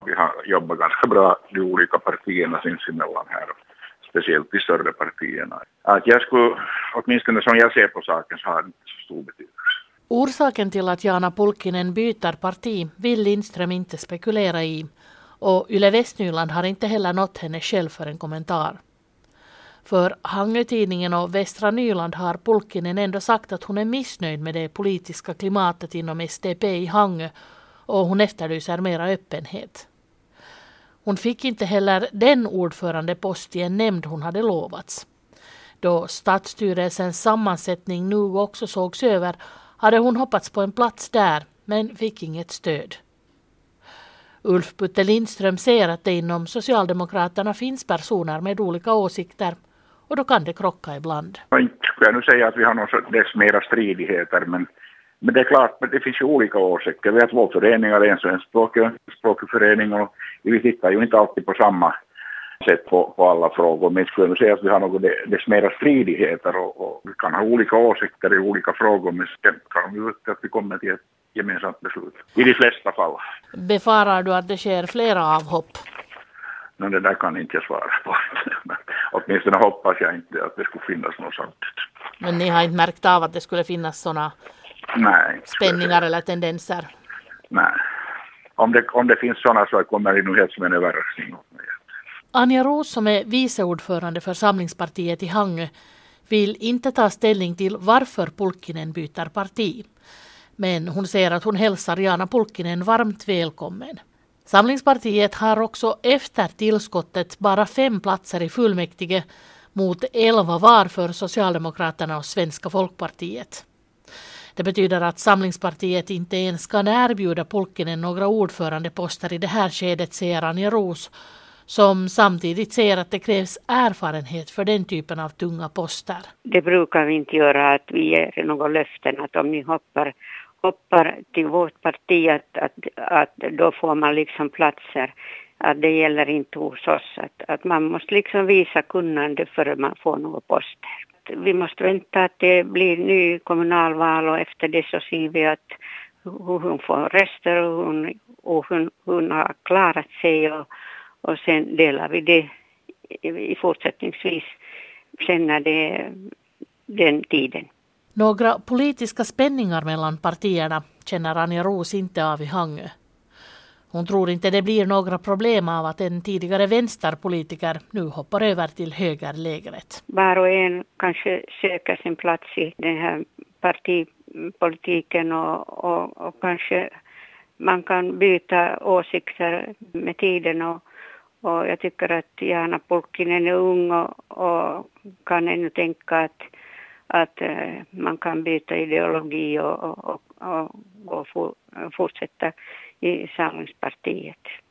Vi har jobbat ganska bra de olika partierna sinsemellan här, speciellt de större partierna. Att jag skulle, åtminstone som jag ser på saken, så har det inte så stor betydelse. Orsaken till att Jaana Pulkkinen byter parti vill Lindström inte spekulera i, och Yle Västnyland har inte heller nått henne själv för en kommentar. För Hangö-tidningen och Västra Nyland har Pulkkinen ändå sagt att hon är missnöjd med det politiska klimatet inom SDP i Hangö, och hon efterlyser mera öppenhet. Hon fick inte heller den ordförandepost i en nämnd hon hade lovats. Då stadsstyrelsens sammansättning nu också sågs över hade hon hoppats på en plats där, men fick inget stöd. Ulf Putte Lindström ser att det inom Socialdemokraterna finns personer med olika åsikter, och då kan det krocka ibland. Inte skulle jag nu säga att vi har dess mera stridigheter, men det är klart att det finns ju olika åsikter. Vi har två föreningar, en svenskspråkig förening, och vi tittar ju inte alltid på samma sätt på alla frågor. Men skulle jag nu säga att vi har dess mera stridigheter, och vi kan ha olika åsikter i olika frågor, men sen kan vi ut att vi kommer till ett gemensamt beslut. I de flesta fall. Befarar du att det sker flera avhopp? Men det där kan inte jag svara på. Åtminstone hoppas jag inte att det skulle finnas något sånt. Men ni har inte märkt av att det skulle finnas sådana spänningar eller tendenser? Nej. Om det finns sådana, så kommer det nog helt som en överraskning. Anja Roos, som är viceordförande för Samlingspartiet i Hangö, vill inte ta ställning till varför Pulkkinen byter parti. Men hon säger att hon hälsar Jaana Pulkkinen varmt välkommen. Samlingspartiet har också efter tillskottet bara 5 platser i fullmäktige mot 11 var för Socialdemokraterna och Svenska Folkpartiet. Det betyder att Samlingspartiet inte ens kan erbjuda Pulkkinen några ordförandeposter i det här skedet, säger Anja Roos, som samtidigt säger att det krävs erfarenhet för den typen av tunga poster. Det brukar vi inte göra, att vi ger några löften att om ni hoppar till vårt parti att då får man liksom platser. Att det gäller inte hos oss. Att man måste liksom visa kunnande för att man får några poster. Vi måste vänta att det blir ny kommunalval, och efter det så ser vi att hur hon får röster och hon har klarat sig, och sen delar vi det i fortsättningsvis sen när det är den tiden. Några politiska spänningar mellan partierna känner Anja Roos inte av i Hangö. Hon tror inte det blir några problem av att en tidigare vänsterpolitiker nu hoppar över till högerlägret. Var och en kanske söker sin plats i den här partipolitiken, och kanske man kan byta åsikter med tiden, och jag tycker att Jaana Pulkkinen är ung och kan ännu tänka att man kan byta ideologi och fortsätta i Samlingspartiet.